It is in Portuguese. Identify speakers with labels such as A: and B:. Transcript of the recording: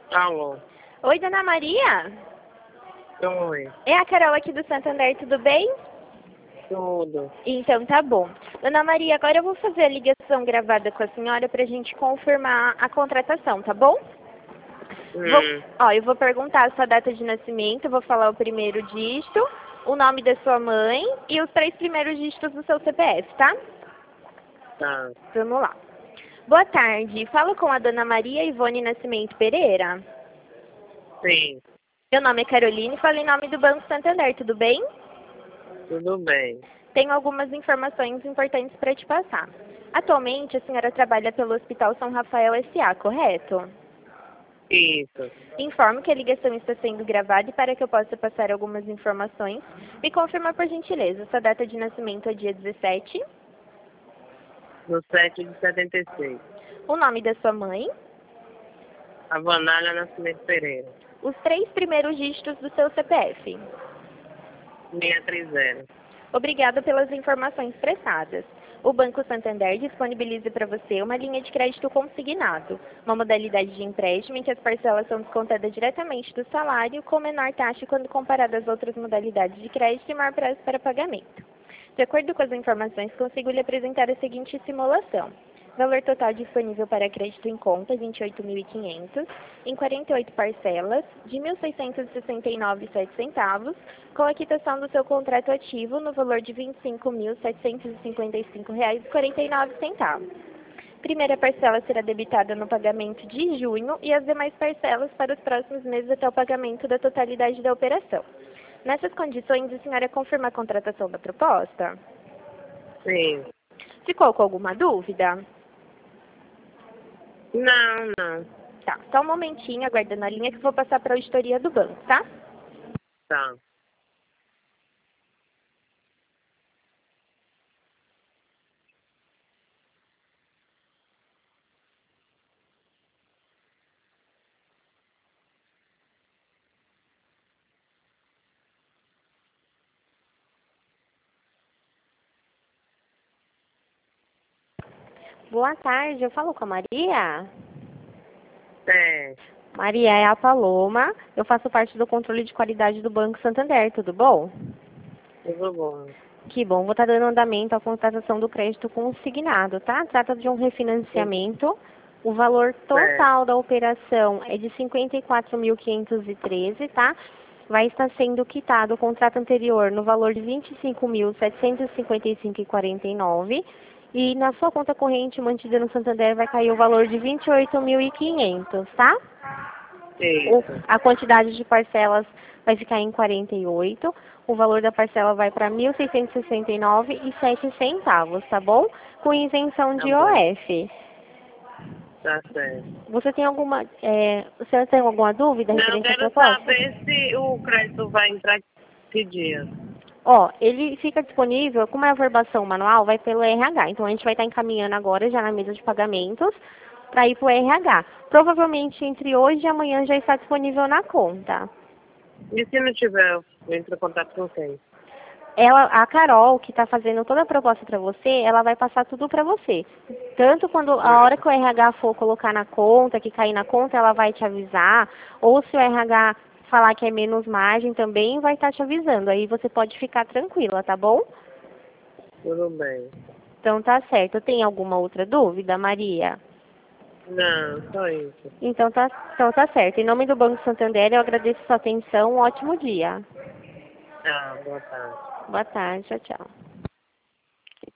A: Alô.
B: Oi, Dona Maria?
A: Oi.
B: É a Carol aqui do Santander, tudo bem?
A: Tudo.
B: Então tá bom. Dona Maria, agora eu vou fazer a ligação gravada com a senhora pra gente confirmar a contratação, tá bom? Eu vou perguntar a sua data de nascimento, vou falar o primeiro dígito, o nome da sua mãe e os 3 primeiros dígitos do seu CPF, tá?
A: Tá.
B: Vamos lá. Boa tarde, falo com a Dona Maria Ivone Nascimento Pereira.
A: Sim.
B: Meu nome é Caroline e falo em nome do Banco Santander, tudo bem?
A: Tudo bem.
B: Tenho algumas informações importantes para te passar. Atualmente, a senhora trabalha pelo Hospital São Rafael S.A., correto?
A: Isso.
B: Informo que a ligação está sendo gravada e para que eu possa passar algumas informações, me confirma por gentileza, sua data de nascimento é dia 17,
A: No 7 de 76.
B: o nome da sua mãe,
A: A Vanália Nascimento Pereira.
B: os 3 primeiros dígitos do seu CPF.
A: 630.
B: Obrigada pelas informações prestadas. O Banco Santander disponibiliza para você uma linha de crédito consignado, uma modalidade de empréstimo em que as parcelas são descontadas diretamente do salário, com menor taxa quando comparada às outras modalidades de crédito e maior prazo para pagamento. De acordo com as informações, consigo lhe apresentar a seguinte simulação. Valor total disponível para crédito em conta, 28.500, em 48 parcelas, de R$ 1.669,07, com a quitação do seu contrato ativo no valor de R$ 25.755,49. Primeira parcela será debitada no pagamento de junho e as demais parcelas para os próximos meses até o pagamento da totalidade da operação. Nessas condições, a senhora confirma a contratação da proposta?
A: Sim.
B: Ficou com alguma dúvida?
A: Não.
B: Tá, só um momentinho, aguardando a linha que eu vou passar para a auditoria do banco, tá?
A: Tá.
B: Boa tarde, eu falo com a Maria?
A: É.
B: Maria, é a Paloma, eu faço parte do controle de qualidade do Banco Santander, tudo bom?
A: Tudo bom.
B: Que bom, vou estar dando andamento à contratação do crédito consignado, tá? Trata de um refinanciamento. O valor total da operação é de 54.513, tá? Vai estar sendo quitado o contrato anterior no valor de 25.755,49 e na sua conta corrente mantida no Santander vai cair o valor de 28.500, tá?
A: Isso.
B: A quantidade de parcelas vai ficar em 48. O valor da parcela vai para R$ 1.669,07, tá bom? Com isenção de
A: Tá bom.
B: OF.
A: Tá certo.
B: Você tem alguma, você tem alguma dúvida
A: Não,
B: referente à
A: quero
B: proposta?
A: saber se o crédito vai entrar que dia.
B: Ó, ele fica disponível, como é a verbação manual, vai pelo RH. Então a gente vai estar encaminhando agora já na mesa de pagamentos para ir para o RH. Provavelmente entre hoje e amanhã já está disponível na conta.
A: E se não tiver, eu entro em contato com quem?
B: A Carol, que está fazendo toda a proposta para você, ela vai passar tudo para você. Tanto quando a hora que o RH for colocar na conta, que cair na conta, ela vai te avisar. Ou se o RH falar que é menos margem, também vai estar te avisando. Aí você pode ficar tranquila, tá bom?
A: Tudo bem.
B: Então tá certo. Tem alguma outra dúvida, Maria?
A: Não, só isso.
B: Então tá certo. Em nome do Banco Santander, eu agradeço sua atenção. Um ótimo dia.
A: Tá, boa tarde.
B: Boa tarde. Tchau, tchau.